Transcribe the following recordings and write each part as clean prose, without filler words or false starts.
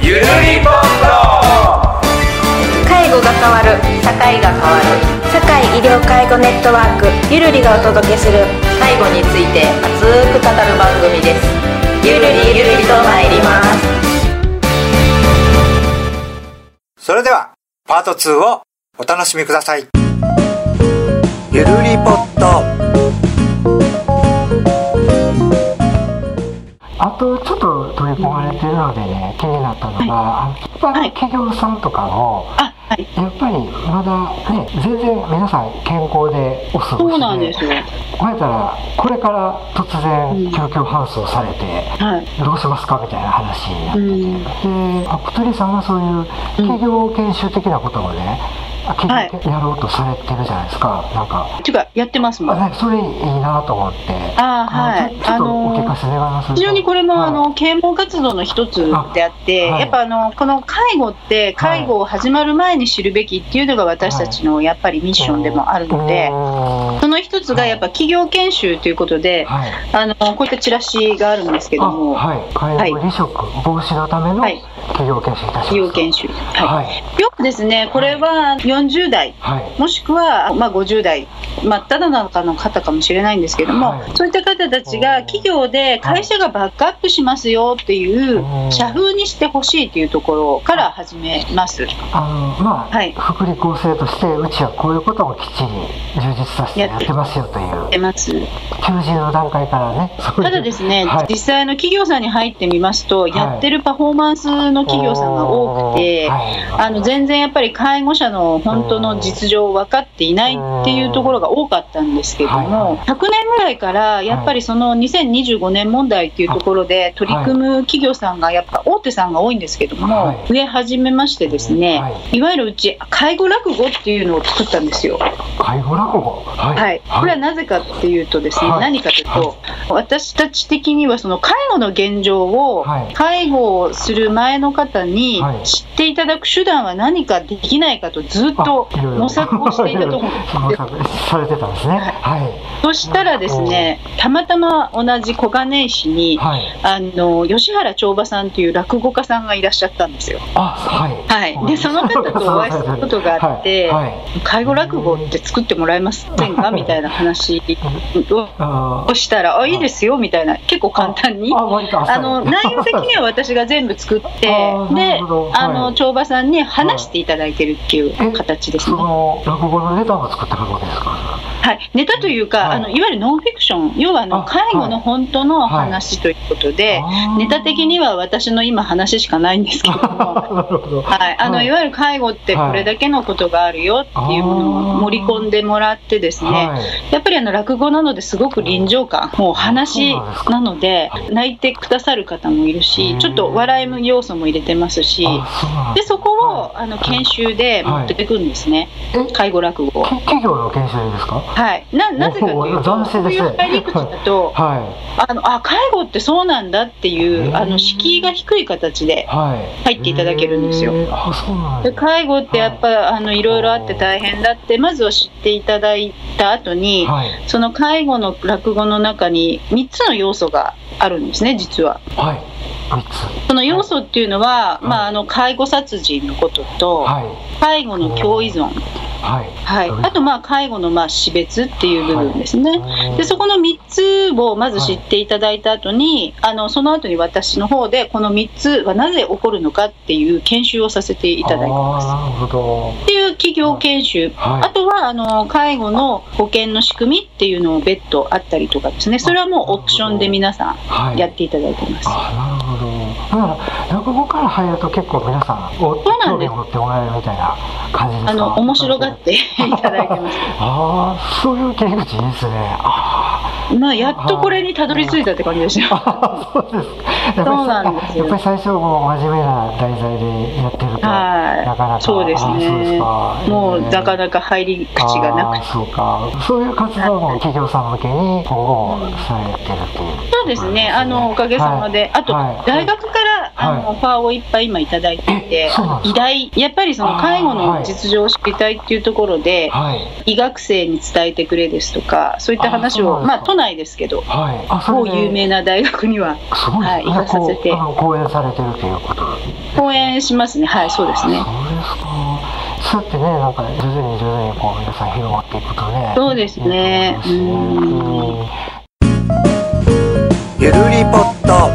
ゆるりぽん介護が変わる、社会が変わる、社会医療介護ネットワークゆるりがお届けする介護について熱く語る番組です。ゆるりゆるりと参ります。 それではパート2をお楽しみください。ゆるりぽっと。 あとちょっと取り込まれてるのでね、気になったのが、一般の企業さんとかも、やっぱりまだね、全然皆さん健康でお過ごしで、 そうなんですよ。 こうやったらこれから突然救急搬送されて、どうしますかみたいな話になってて、でアクトリさんがそういう企業研修的なことをね、やろうとされてるじゃないですか。なんかていうかやってますもん。 それいいなと思って、ちょっとお聞かせ願います。 非常にこれも啓蒙活動の一つであって、やっぱこの介護って介護を始まる前に知るべきっていうのが私たちのやっぱりミッションでもあるので、その一つがやっぱ企業研修ということで、こういったチラシがあるんですけども、 介護離職防止のための企業研修いたします。企業研修、 よくですね、これは40代、もしくは50代真っ只中の方かもしれないんですけども、そういった方たちが企業で会社がバックアップしますよっていう社風にしてほしいというところから始めます。 福利厚生としてうちはこういうこともきっちり充実させてやってますよという。やってます。求人の段階からね。 ただですね、実際の企業さんに入ってみますと、やってるパフォーマンスの企業さんが多くて、全然やっぱり介護者の本当の実情を分かっていないっていうところが多かったんですけども、100年ぐらいからやっぱりその2025年問題っていうところで取り組む企業さんがやっぱ大手さんが多いんですけども、増え始めましてですね、いわゆるうち介護落語っていうのを作ったんですよ。 介護落語、 これはなぜかっていうとですね、何かというと、私たち的にはその介護の現状を介護をする前の方に知っていただく手段は何かできないかとずっと模索をしていたと思うんですされてたんですね。 そしたらですね、たまたま同じ小金井市に、吉原長馬さんという落語家さんがいらっしゃったんですよ。でその方とお会いしたことがあって、介護落語って作ってもらえませんかみたいな話をしたら、いいですよみたいな、結構簡単に内容的には私が全部作ってで長馬さんに話していただいてるっていう形ですね。 落語のネタを作ったことですか？ ネタというか、いわゆるノンフィクション、要は介護の本当の話ということで、ネタ的には私の今話しかないんですけどもいわゆる介護ってこれだけのことがあるよっていうものを盛り込んでもらってですね、やっぱり落語なのですごく臨場感、もう話なので泣いてくださる方もいるし、ちょっと笑い要素も入れてますし、でそこを研修で持っていくんですね、介護落語を。 企業の研修ですか？ なぜかというと、そういう入り口だと介護ってそうなんだっていう敷居が低い形で入っていただけるんですよ。で介護ってやっぱいろいろあって大変だってまずは知っていただいた後に、その介護の落語の中に3つの要素があるんですね、実は。その要素っていうのは、介護殺人のことと、介護の共依存、あと介護の死別っていう部分ですね。でそこの3つをまず知っていただいた後に、その後に私の方でこの3つはなぜ起こるのかっていう研修をさせていただいてますっていう企業研修、あとは介護の保険の仕組みっていうのを別途あったりとかですね、それはもうオプションで皆さんやっていただいてます。 なるほど。だから落語から入ると結構皆さん興味を持ってもらえるみたいな感じですか？ 面白がっていただいてます。 そういう切り口いいですね。 やっとこれにたどり着いたって感じですよ。 そうですか。そうなんですよ。やっぱり最初も真面目な題材でやってるとなかなか。 そうですね。もうなかなか入り口がなくて。 そういう活動も企業さん向けに今後されてるという。 そうですね。おかげさまで、あと大学からオファーをいっぱい今いただいていて、医大、やっぱりその介護の実情を知りたいっていうところで、医学生に伝えてくれですとか、そういった話を、都内ですけど、某有名な大学には行かさせて、 講演されてるということ。 講演しますね。はい、そうですね。 そうやってね、なんか徐々にこう皆さん広まっていくとね。 そうですね。 ゆるりポット。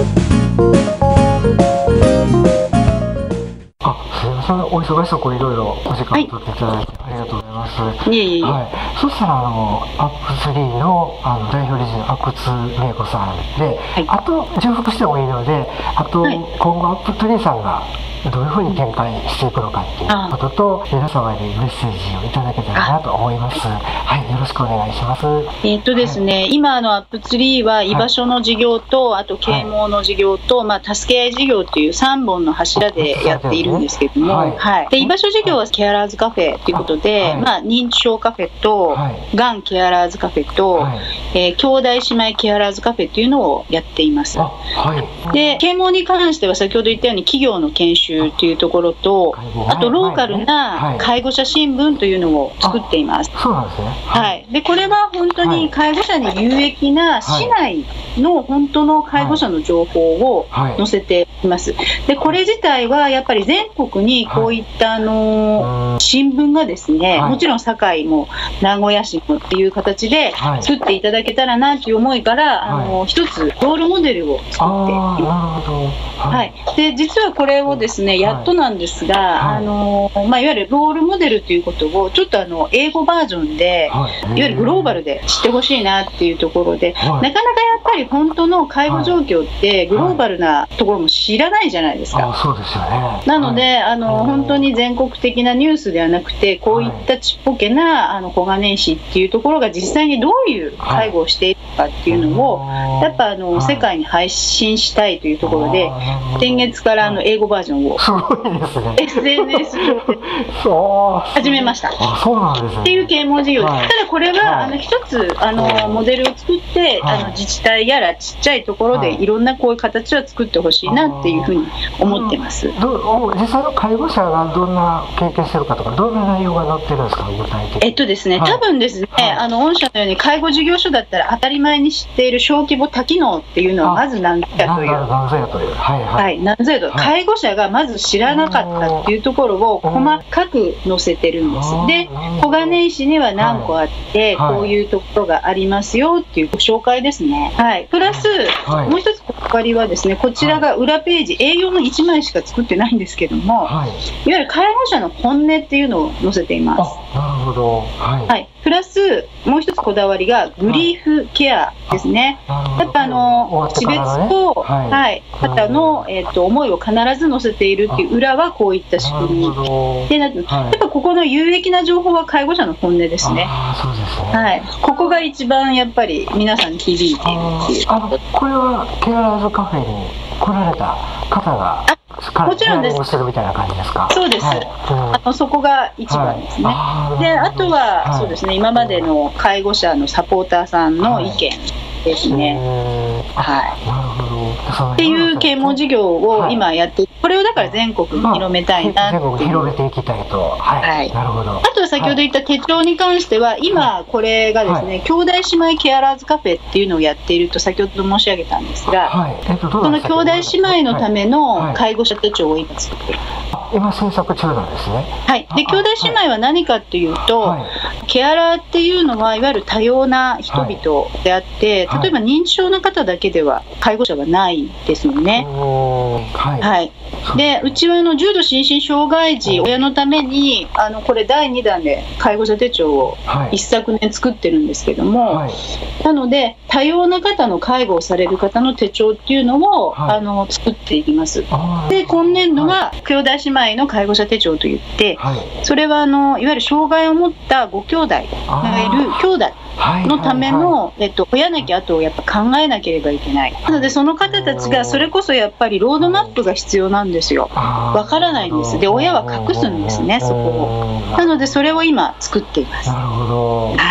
すみません、お忙しいところいろいろお時間を取っていただいてありがとうございます。 いえいえ。 そしたらアップ3の代表理事の阿久津美恵子さんで、あと重複してもいいので、あと今後アップ3さんがどういうふうに展開していくのかっていうことと、皆様にメッセージをいただけたらなと思います。はい、よろしくお願いします。 ですね、今アップ3は居場所の事業と、あと啓蒙の事業と、助け合い事業っていう3本の柱でやっているんですけども、で居場所事業はケアラーズカフェということで、認知症カフェと、がんケアラーズカフェと、兄弟姉妹ケアラーズカフェっていうのをやっています。で啓蒙に関しては先ほど言ったように企業の研修というところと、あとローカルな介護者新聞というのを作っています。 そうなんですね。 でこれは本当に介護者に有益な市内の本当の介護者の情報を載せています。でこれ自体はやっぱり全国にこういった新聞がですね、もちろん堺も名古屋市もっていう形で作っていただけたらなという思いから一つロールモデルを作っています。で実はこれをですねやっとなんですが、いわゆるロールモデルということをちょっと英語バージョンで、いわゆるグローバルで知ってほしいなっていうところで、なかなかやっぱり本当の介護状況ってグローバルなところも知らないじゃないですか。 そうですよね。 なので本当に全国的なニュースではなくて、こういったちっぽけな小金井市っていうところが実際にどういう介護をしているかっていうのをやっぱ世界に配信したいというところで、先月から英語バージョンをすごいですね。 SNS 上で始めました。 そうなんですね。 っていう啓蒙事業です。ただこれは一つモデルを作って自治体やらちっちゃいところでいろんなこういう形は作ってほしいなっていうふうに思ってます。 実際の介護者がどんな経験してるかとか、どんな内容が載ってるんですか、具体的に。 ですね、多分ですね、御社のように介護事業所だったら当たり前に知っている小規模多機能っていうのはまず何ぞやという、介護者がまず知らなかったっていうところを細かく載せてるんです。で小金井市には何個あって、こういうところがありますよっていうご紹介ですね。プラス、もう一つここからはですね、こちらが裏ページ、A4 の1枚しか作ってないんですけども、いわゆる介護者の本音っていうのを載せています。 なるほど。 プラスもう一つこだわりがグリーフケアですね。やっぱ死別と、方の、思いを必ず載せているっていう裏はこういった仕組みで、やっぱここの有益な情報は介護者の本音ですね。ここが一番やっぱり皆さんに響いているっていう。 これはケアラーズカフェに来られた方がもちろんです。 みたいな感じですか。 そうです。そこが一番ですね。であとは、そうですね、今までの介護者のサポーターさんの意見ですね。っていう啓蒙事業を今やって、これをだから全国に広めたいなっていう。 全国に広めていきたいと。なるほど。 あとは先ほど言った手帳に関しては、今これがですね、兄弟姉妹ケアラーズカフェっていうのをやっていると先ほど申し上げたんですが、その兄弟姉妹のための介護者手帳を今作っている。 今制作中なんですね。 で兄弟姉妹は何かっていうと、ケアラーっていうのはいわゆる多様な人々であって、例えば認知症の方だけでは介護者はないですよね。でうちは重度心身障害児親のためにこれ第2弾で介護者手帳を一昨年作ってるんですけども、なので多様な方の介護をされる方の手帳っていうのを作っていきます。で今年度は兄弟姉妹の介護者手帳といって、それはいわゆる障害を持ったご兄弟がいる兄弟のための、親なき後をやっぱ考えなければいけない。なのでその方たちがそれこそやっぱりロードマップが必要なんですよ。わからないんです。で親は隠すんですね、そこを。なのでそれを今作っています。 なるほど。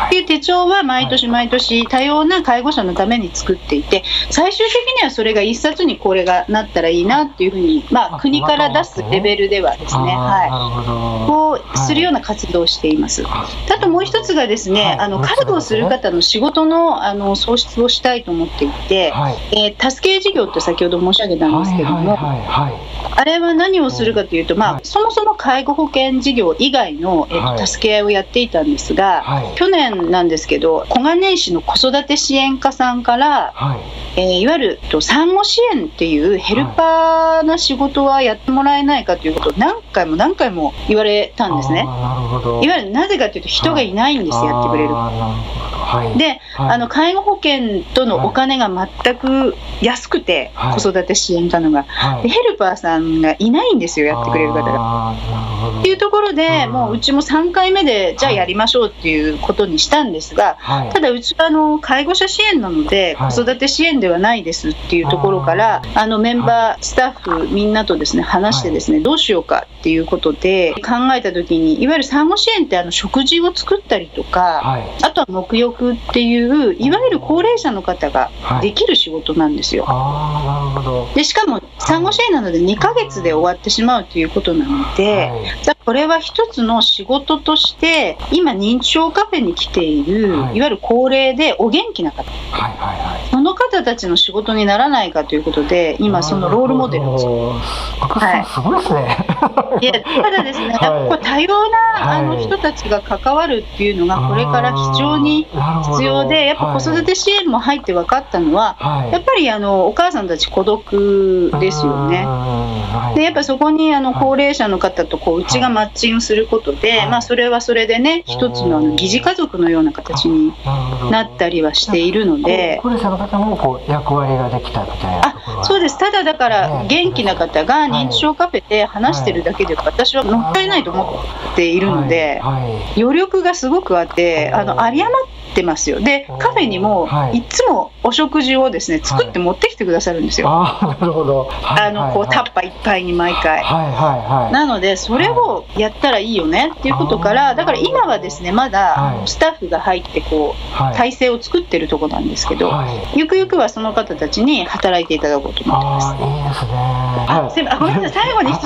っていう手帳は毎年毎年多様な介護者のために作っていて、最終的にはそれが一冊にこれがなったらいいなっていうふうに、国から出すレベルではですね、こうするような活動をしています。あともう一つがですね、介護をする方の仕事の創出をしたいと思っていて、助け事業って先ほど申し上げたんですけども、あれは何をするかというと、そもそも介護保険事業以外の、助け合いをやっていたんですが、去年なんですけど、小金井市の子育て支援課さんから、いわゆる産後支援っていうヘルパーな仕事はやってもらえないかということを何回も言われたんですね。いわゆるなぜかというと人がいないんです、やってくれる。で、介護保険とのお金が全く安くて、子育て支援課のが、でヘルパーさんがいないんですよ、やってくれる方が。っていうところで、もううちも3回目でじゃあやりましょうっていうことにしたんですが、ただうちは介護者支援なので子育て支援ではないですっていうところから、メンバースタッフみんなとですね話してですね、どうしようかっていうことで考えた時に、いわゆる産後支援って食事を作ったりとか、あとは沐浴っていういわゆる高齢者の方ができる仕事なんですよ。でしかも産後支援なので2ヶ月で終わってしまうということなので、これは一つの仕事として今認知症カフェに来ている、いわゆる高齢でお元気な方、その方たちの仕事にならないかということで、今そのロールモデルをすごいですね。 いや、ただですね、これ多様な人たちが関わるっていうのがこれから非常に必要で、やっぱ子育て支援も入って分かったのは、やっぱりお母さんたち孤独ですよね。でやっぱそこに高齢者の方とうちがマッチングすることで、それはそれでね、一つの疑似家族のような形になったりはしているので、 高齢者の方も役割ができたみたいなところは。 そうです。ただだから元気な方が認知症カフェで話してるだけで私はもったいないと思っているので、余力がすごくあって有り余ってますよ。でカフェにもいつもお食事をですね作って持ってきてくださるんですよ。 なるほど。 タッパーいっぱいに毎回。なのでそれをやったらいいよねっていうことから、だから今はですねまだスタッフが入って体制を作ってるところなんですけど、ゆくゆくはその方たちに働いていただこうと思ってます。 いいですね。 ごめんなさい、最後に一つ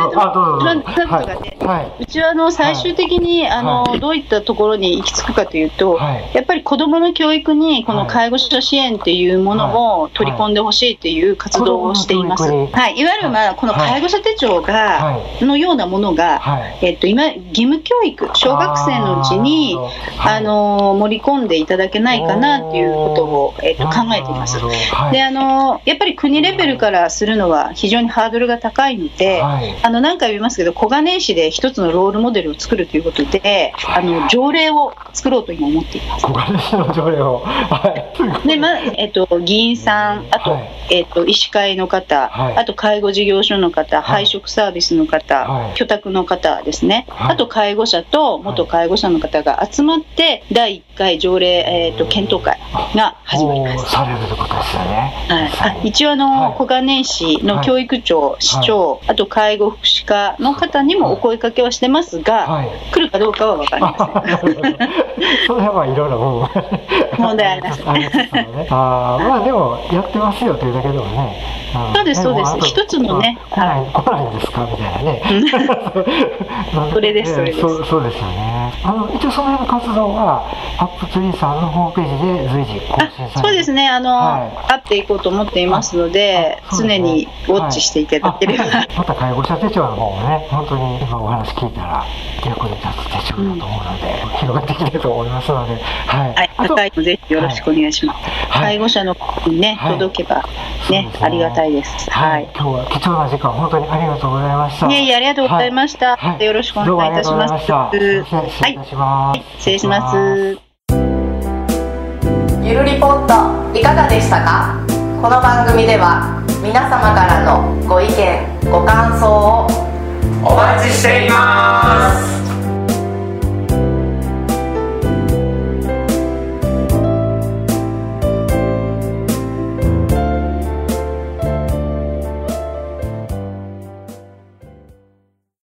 うちは最終的にどういったところに行き着くかというと、やっぱり子どもの教育にこの介護者支援っていうものも取り込んでほしいっていう活動をしています。いわゆるこの介護者手帳のようなものが今義務教育、小学生のうちに盛り込んでいただけないかなっていうことを考えています。でやっぱり国レベルからするのは非常にハードルが高いので、何回も言いますけど小金井市で一つのロールモデルを作るということで条例を作ろうと今思っています。 小金井市の条例を、 で議員さん、あと医師会の方、あと介護事業所の方、配食サービスの方、居宅の方ですね、あと介護者と元介護者の方が集まって第1回条例、検討会が始まります。 されるということですよね。 一応小金井市の教育長、市長、あと介護福祉課の方にもお声かけはしてますが、来るかどうかは分かりません。 その辺はいろいろ問題ありますね。 でもやってますよというだけでもね。 そうですそうです。一つのね。 来ないんですかみたいなね。 それですそれです。 そうですよね。一応その辺の活動はアップツリーさんのホームページで随時更新されて。 そうですね。アップていこうと思っていますので、常にウォッチしていただければ。 また介護者手帳の方もね、本当に今お話聞いたら役に立つ手帳だと思うので、広がってきてると思いますので、 高いのぜひよろしくお願いします。介護者の方にね届けばねありがたいです。 今日は貴重な時間本当にありがとうございました。 ありがとうございました。よろしくお願いいたします。 失礼いたします。 失礼します。 ゆるりポットいかがでしたか？この番組では皆様からのご意見ご感想をお待ちしています。